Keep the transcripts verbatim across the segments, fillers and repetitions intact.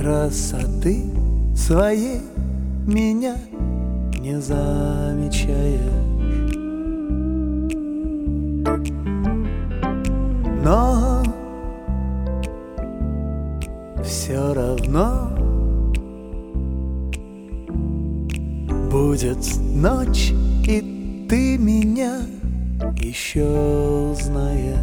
красоты своей меня не замечаешь. Но все равно будет ночь, и ты меня еще узнаешь.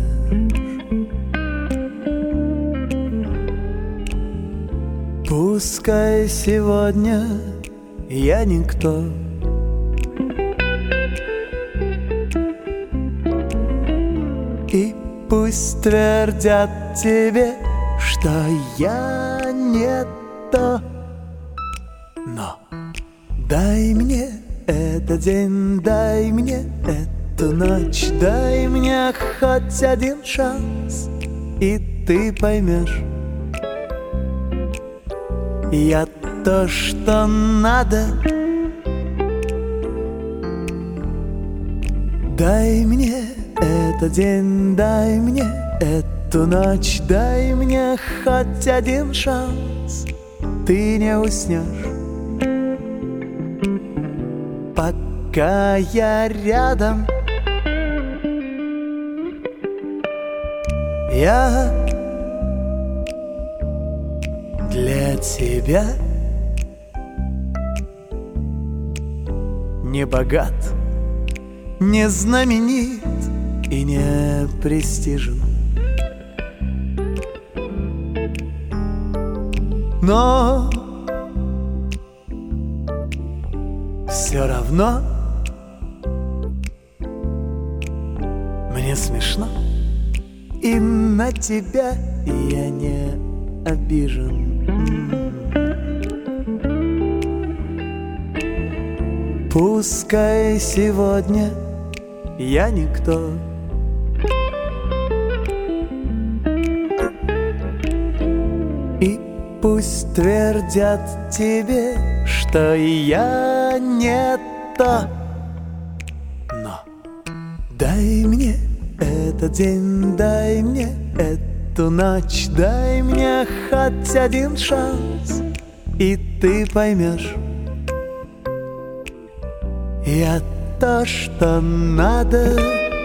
Пускай сегодня я никто, и пусть твердят тебе, что я не то, но дай мне этот день, дай мне эту ночь, дай мне хоть один шанс, и ты поймешь, я то, что надо. Дай мне этот день, дай мне эту ночь, дай мне хоть один шанс, ты не уснешь, пока я рядом. Я для тебя не богат, не знаменит и не престижен, но все равно мне смешно, и на тебя я не обижен. Пускай сегодня я никто, и пусть твердят тебе, что я не то, но дай мне этот день, дай мне эту ночь, дай мне хоть один шанс, и ты поймешь, я то, что надо.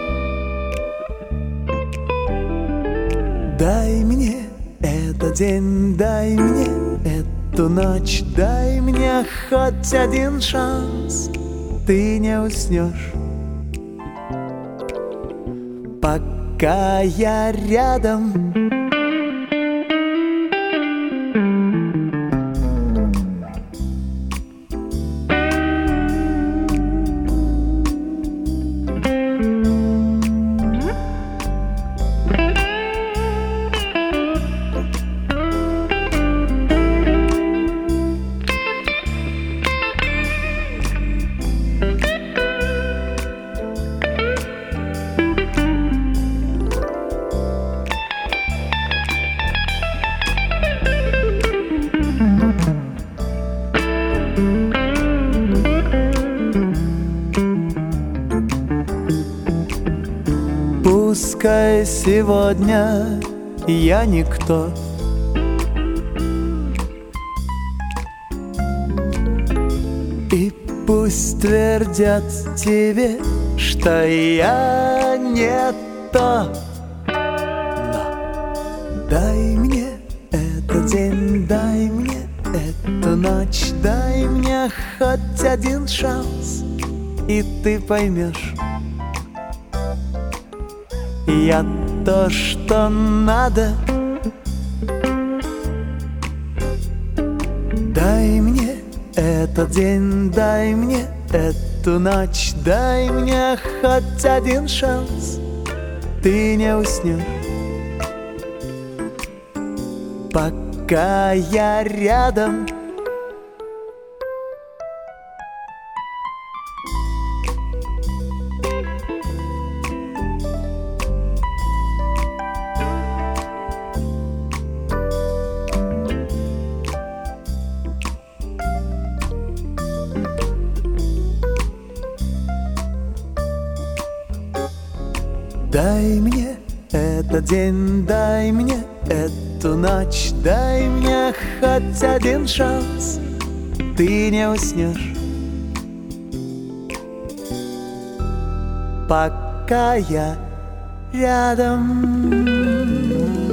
Дай мне этот день, дай мне эту ночь, дай мне хоть один шанс, ты не уснешь, пока я рядом. Пускай сегодня я никто, и пусть твердят тебе, что я не то, но дай мне этот день, дай мне эту ночь, дай мне хоть один шанс, и ты поймешь, я то, что надо. Дай мне этот день, дай мне эту ночь, дай мне хоть один шанс, ты не уснешь, пока я рядом. Дай мне этот день, дай мне эту ночь, дай мне хоть один шанс. Ты не уснешь, пока я рядом.